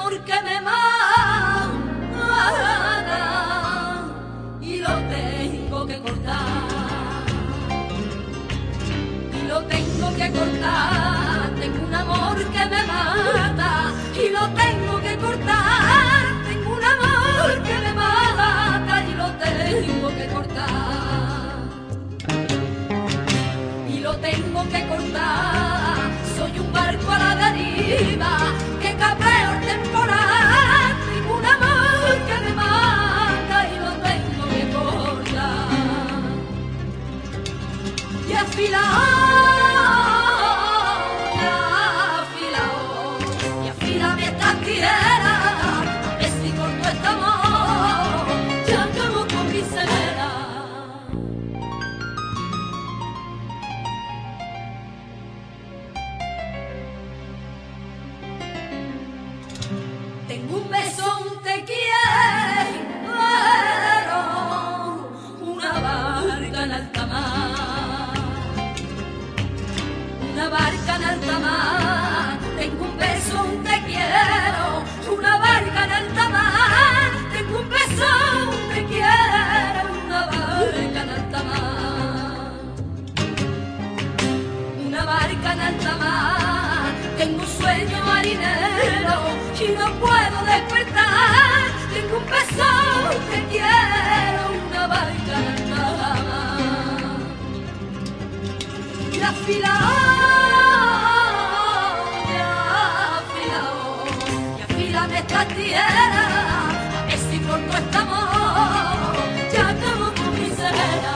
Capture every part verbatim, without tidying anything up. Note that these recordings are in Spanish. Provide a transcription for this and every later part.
amor que me mata y lo tengo que cortar, y lo tengo que cortar. Tengo un amor que me mata y lo tengo que cortar. Tengo un amor que me mata y lo tengo que cortar, y lo tengo que cortar. Soy un barco a la deriva que cabreo el temporal. Tengo un amor que me mata y lo tengo que cortar. Y afilao, y afilao, y afílame esta tijera, a ver si corto este amor, ya acabo con mi cera. Tengo un beso, un te quiero, una barca en alta mar, una barca en alta mar. Tengo un beso, un te quiero, una barca en alta mar. Tengo un beso, un te quiero, una barca en alta mar, una barca en alta mar. Tengo un sueño marinero y no puedo despertar. Tengo un beso, te quiero, una barca en alta mar. Y afilao, y afilao, y afílame esta tijera, a ver si corto este amor, ya acabo con mi cera.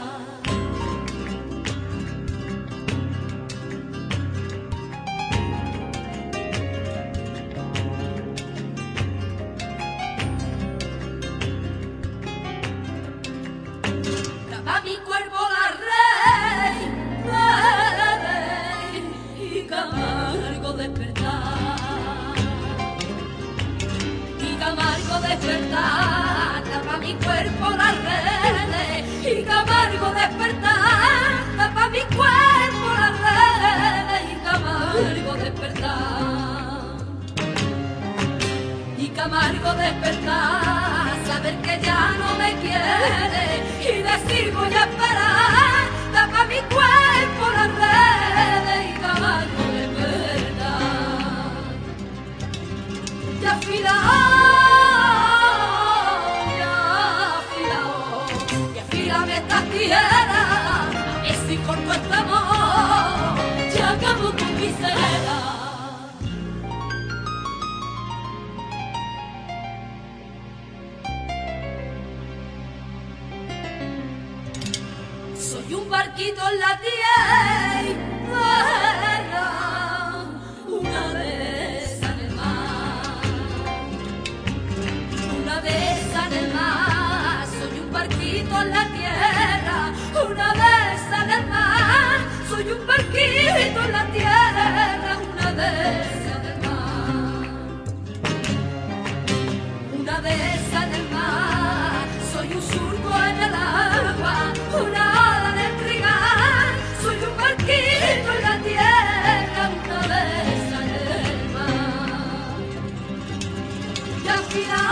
Tapa mi cuerpo la rey, rey, y Camargo despertar, y Camargo despertar. Tapa mi cuerpo la rey, y Camargo despertar. Tapa mi cuerpo la rey, y Camargo despertar, y Camargo despertar. Saber que ya no me quiere y decir voy a esperar. Tapa mi cuerpo las redes y Camargo despertar. Y afilao, y afilao, y afílame esta tijera, a ver si corto este amor, ya acabo con mi cera. Soy un barquito en la tierra, una vez en el mar, una vez en el mar. Soy un barquito en la tierra, una vez en el mar. Soy un barquito en la tierra, una vez en el mar, una vez en el mar. Soy un surco en el agua, una ola en el trigal. Soy un barquito en la tierra, una vez en el mar. Y al final